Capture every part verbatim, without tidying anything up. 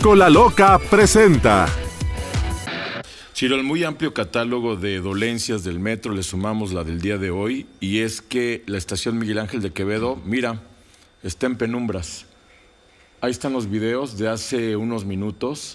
Escola Loca presenta. Ciro, al muy amplio catálogo de dolencias del metro le sumamos la del día de hoy, y es que la estación Miguel Ángel de Quevedo, mira, está en penumbras. Ahí están los videos de hace unos minutos,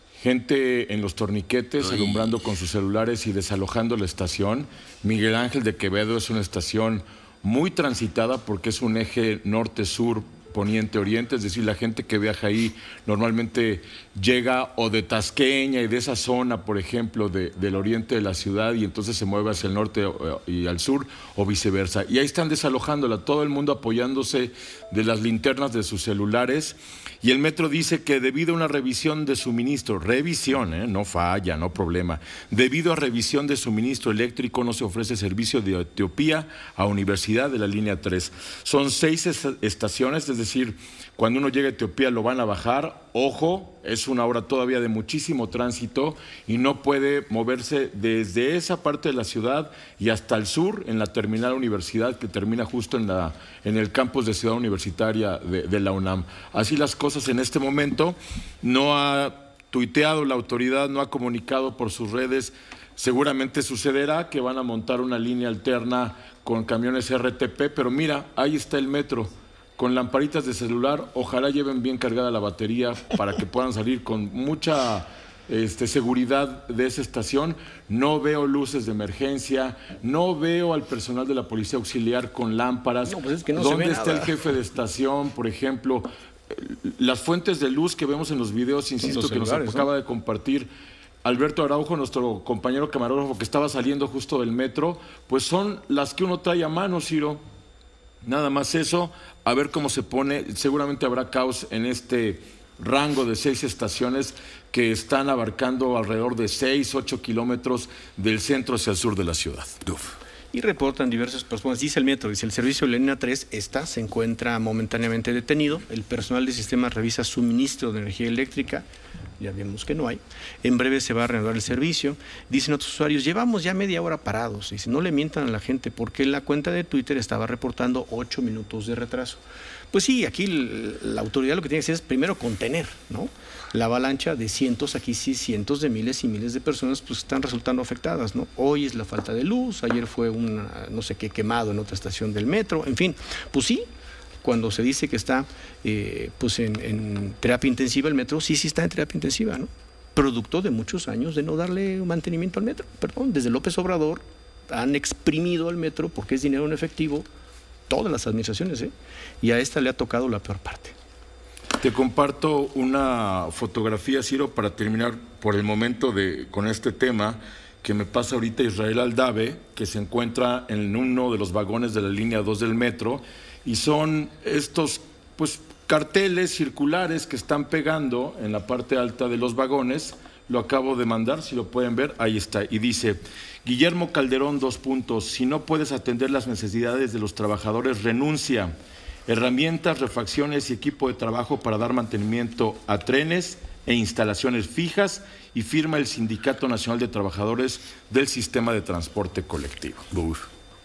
gente en los torniquetes Ay. alumbrando con sus celulares y desalojando la estación. Miguel Ángel de Quevedo es una estación muy transitada porque es un eje norte-sur, poniente-oriente, es decir, la gente que viaja ahí normalmente llega o de Tasqueña y de esa zona, por ejemplo, de, del oriente de la ciudad, y entonces se mueve hacia el norte y al sur, o viceversa. Y ahí están desalojándola, todo el mundo apoyándose de las linternas de sus celulares, y el metro dice que debido a una revisión de suministro, revisión, ¿eh? no falla, no problema, debido a revisión de suministro eléctrico no se ofrece servicio de Etiopía a Universidad de la línea tres. Son seis estaciones, es decir, cuando uno llega a Etiopía lo van a bajar. Ojo, es una hora todavía de muchísimo tránsito y no puede moverse desde esa parte de la ciudad y hasta el sur, en la terminal Universidad, que termina justo en, la, en el campus de Ciudad Universitaria de, de la UNAM. Así las cosas en este momento. No ha tuiteado la autoridad, no ha comunicado por sus redes. Seguramente sucederá que van a montar una línea alterna con camiones R T P, pero mira, ahí está el metro, con lamparitas de celular. Ojalá lleven bien cargada la batería para que puedan salir con mucha este, seguridad de esa estación. No veo luces de emergencia, no veo al personal de la policía auxiliar con lámparas. No, pues es que no ¿Dónde se ve está nada. el jefe de estación, por ejemplo? Las fuentes de luz que vemos en los videos, insisto, los que nos acaba ¿no? de compartir Alberto Araujo, nuestro compañero camarógrafo que estaba saliendo justo del metro, pues son las que uno trae a mano, Ciro. Nada más eso, a ver cómo se pone. Seguramente habrá caos en este rango de seis estaciones que están abarcando alrededor de seis, ocho kilómetros del centro hacia el sur de la ciudad. Uf. Y reportan diversas personas. Dice el metro, dice el servicio de la línea tres está, se encuentra momentáneamente detenido. El personal del sistema revisa suministro de energía eléctrica. Ya vemos que no hay. En breve se va a reanudar el servicio. Dicen otros usuarios, llevamos ya media hora parados. Dice, no le mientan a la gente porque la cuenta de Twitter estaba reportando ocho minutos de retraso. Pues sí, aquí la autoridad lo que tiene que hacer es primero contener, ¿no? La avalancha de cientos, aquí sí cientos de miles y miles de personas pues están resultando afectadas, ¿no? Hoy es la falta de luz, ayer fue un no sé qué quemado en otra estación del metro, en fin, pues sí. Cuando se dice que está eh, pues en, en terapia intensiva el metro, sí, sí está en terapia intensiva, ¿no? Producto de muchos años de no darle mantenimiento al metro. Perdón, desde López Obrador han exprimido al metro porque es dinero en efectivo, todas las administraciones, ¿eh? Y a esta le ha tocado la peor parte. Te comparto una fotografía, Ciro, para terminar por el momento de, con este tema, que me pasa ahorita Israel Aldave, que se encuentra en uno de los vagones de la línea dos del metro. Y son estos pues carteles circulares que están pegando en la parte alta de los vagones. Lo acabo de mandar, si lo pueden ver, ahí está. Y dice, Guillermo Calderón, dos puntos, si no puedes atender las necesidades de los trabajadores, renuncia. Herramientas, refacciones y equipo de trabajo para dar mantenimiento a trenes e instalaciones fijas, y firma el Sindicato Nacional de Trabajadores del Sistema de Transporte Colectivo. Uy.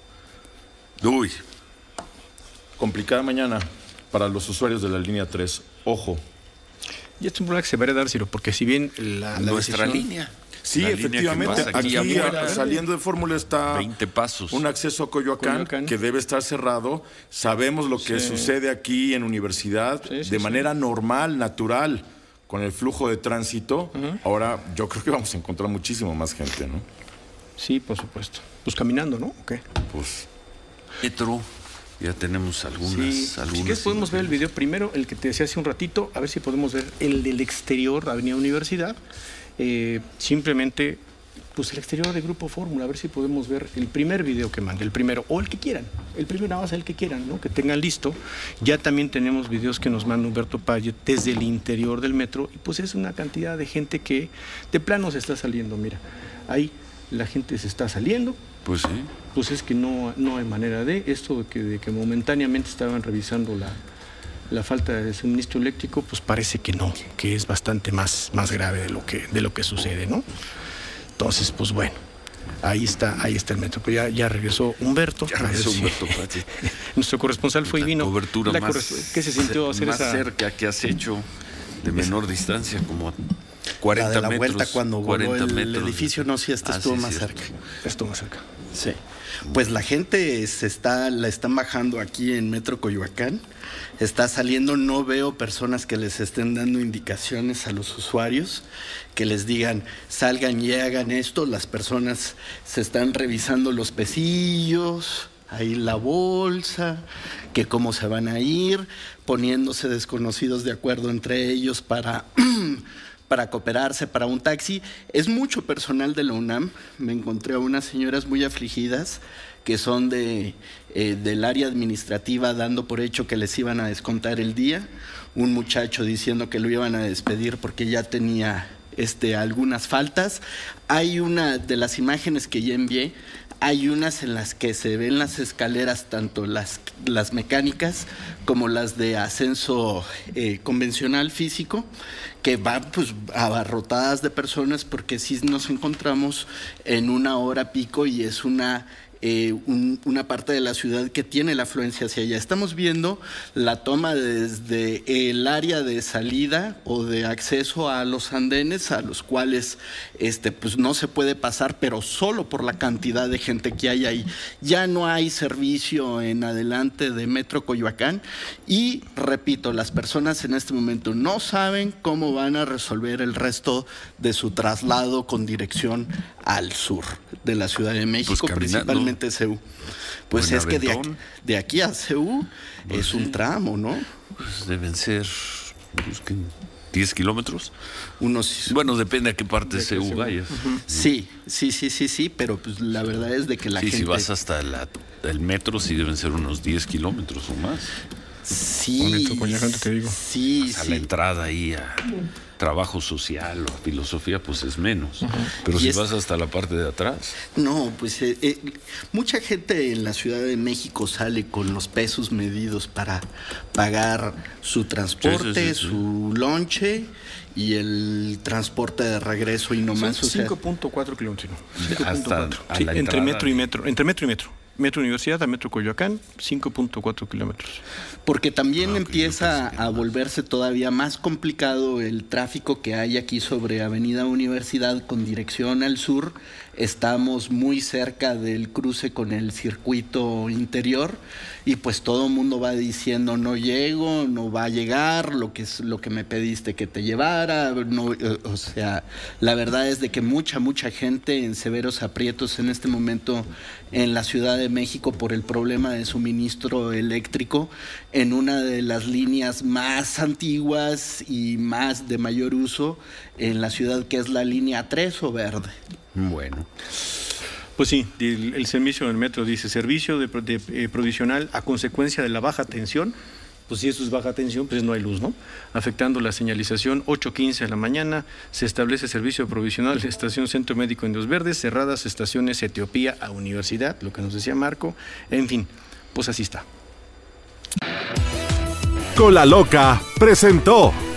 Uy. Complicada mañana para los usuarios de la línea tres. Ojo. Y esto es un problema que se va a heredar, Ciro, porque si bien la, la nuestra decisión... línea. Sí, la efectivamente. Aquí, aquí afuera, saliendo de Fórmula está veinte pasos. Un acceso a Coyoacán, Coyoacán que debe estar cerrado. Sabemos lo que sí. sucede aquí en Universidad sí, sí, de sí. manera normal, natural, con el flujo de tránsito. Uh-huh. Ahora yo creo que vamos a encontrar muchísimo más gente, ¿no? Sí, por supuesto. Pues caminando, ¿no? ¿O qué? Pues... Metro. Ya tenemos algunas. Sí, algunas si quieres podemos ver el video primero, el que te decía hace un ratito, a ver si podemos ver el del exterior, Avenida Universidad. Eh, simplemente, pues el exterior de Grupo Fórmula, a ver si podemos ver el primer video que mande, el primero, o el que quieran, el primero nada más el que quieran, ¿no? Que tengan listo. Ya también tenemos videos que nos manda Humberto Payet desde el interior del metro, y pues es una cantidad de gente que de plano se está saliendo, mira, ahí la gente se está saliendo. Pues sí. Pues es que no, no hay manera de esto de que, de que momentáneamente estaban revisando la, la falta de suministro eléctrico, pues parece que no, que es bastante más, más grave de lo que, de lo que sucede, ¿no? Entonces, pues bueno, ahí está, ahí está el metro. Pero ya, ya regresó Humberto. Ya regresó Humberto. Nuestro corresponsal fue y vino. La cobertura la más, corresp- ¿Qué se sintió hacer más esa? cerca que has hecho de menor distancia, como a cuarenta La de la metros. vuelta cuando voló el, el edificio, no, sí, este Ah, estuvo sí, más cierto. cerca. Estuvo más cerca. Sí. Pues la gente se está, la están bajando aquí en Metro Coyoacán. Está saliendo, no veo personas que les estén dando indicaciones a los usuarios, que les digan, salgan y hagan esto. Las personas se están revisando los pesillos, ahí la bolsa, que cómo se van a ir, poniéndose desconocidos de acuerdo entre ellos para... para cooperarse para un taxi. Es mucho personal de la UNAM. Me encontré a unas señoras muy afligidas que son de, eh, del área administrativa dando por hecho que les iban a descontar el día. Un muchacho diciendo que lo iban a despedir porque ya tenía este, algunas faltas. Hay una de las imágenes que ya envié, hay unas en las que se ven las escaleras, tanto las, las mecánicas como las de ascenso eh, convencional físico, que van pues abarrotadas de personas porque sí nos encontramos en una hora pico y es una... Eh, un, una parte de la ciudad que tiene la afluencia hacia allá. Estamos viendo la toma desde el área de salida o de acceso a los andenes, a los cuales este, pues no se puede pasar, pero solo por la cantidad de gente que hay ahí. Ya no hay servicio en adelante de Metro Coyoacán y, repito, las personas en este momento no saben cómo van a resolver el resto de su traslado con dirección al sur de la Ciudad de México, Pues principalmente C U. Pues es que de aquí, Buenaventón. de aquí a C U Pues es sí. un tramo, ¿no? Pues deben ser pues, ¿qué? diez kilómetros. Unos... Bueno, depende a qué parte de De C qué U C U. vayas. Sí, sí, sí, sí, sí, pero pues la verdad es de que la Sí, gente... si vas hasta la- el metro, sí deben ser unos diez kilómetros o más. Sí, Bonito, Coyoacán, te digo. sí, A sí. la entrada ahí a trabajo social o a filosofía, pues es menos. Pero Y si es- vas hasta la parte de atrás, No, pues eh, eh, mucha gente en la Ciudad de México sale con los pesos medidos para pagar su transporte, Sí, sí, sí, sí. su lonche y el transporte de regreso y no Son más. O sea, cinco punto cuatro kilómetros. Hasta cinco punto cuatro. a Sí, la entre entrada. metro y metro. Entre metro y metro. Metro Universidad a Metro Coyoacán, cinco punto cuatro kilómetros. porque también Ah, ok, empieza yo pensé que a no. volverse todavía más complicado el tráfico que hay aquí sobre Avenida Universidad con dirección al sur. Estamos muy cerca del cruce con el circuito interior y pues todo el mundo va diciendo no llego, no va a llegar, lo que es lo que me pediste que te llevara, no, eh, o sea, la verdad es de que mucha mucha gente en severos aprietos en este momento en la Ciudad de México por el problema de suministro eléctrico en una de las líneas más antiguas y más de mayor uso en la ciudad, que es la línea tres o verde. bueno. Pues sí, el, el servicio del metro dice servicio de, pro- de, eh, provisional a consecuencia de la baja tensión. Pues si eso es baja tensión, pues no hay luz, ¿no? Afectando la señalización, ocho quince de la mañana, se establece servicio provisional en la estación Centro Médico Indios Verdes, cerradas estaciones Etiopía a Universidad, lo que nos decía Marco, en fin, pues así está. Cola Loca presentó